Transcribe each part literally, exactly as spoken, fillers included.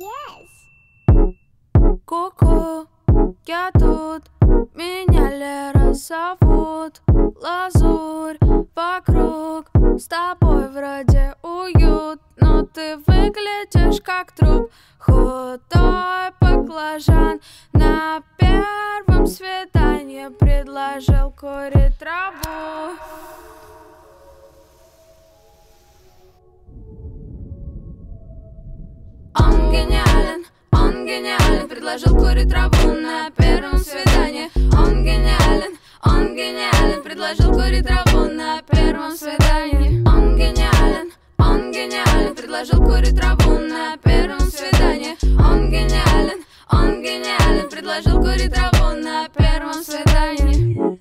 Yes. Ку-ку, я тут, меня Лера зовут. Лазурь вокруг, с тобой вроде уют, но ты выглядишь как труп. Худой баклажан на первом свидании предложил курить траву. Он гениален, он гениален, предложил курить траву на первом свидании. Он гениален, он гениален, предложил курить траву на первом свидании. Он гениален, он гениален, предложил курить траву на первом свидании. Он гениален, он гениален, предложил курить траву на первом свидании.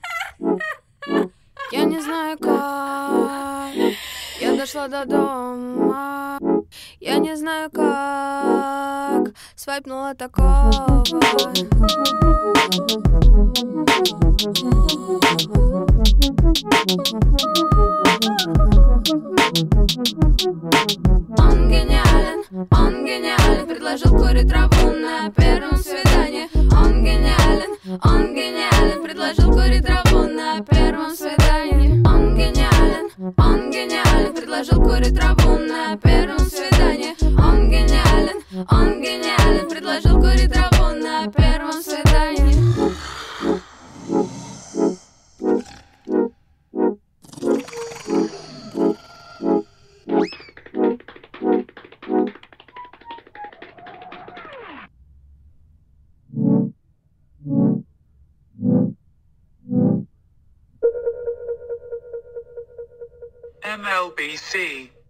Я не знаю как я дошла до дома. Я не знаю как свайпнула такого. Он гениален, он гениален, предложил курить траву на первом свидании. Он гениален, он гениален, предложил курить траву на первом свидании. Он гениален, он гениален, предложил курить траву на первом свидании. Он гениален, он гениален, предложил курить траву на первом свидании. M L B C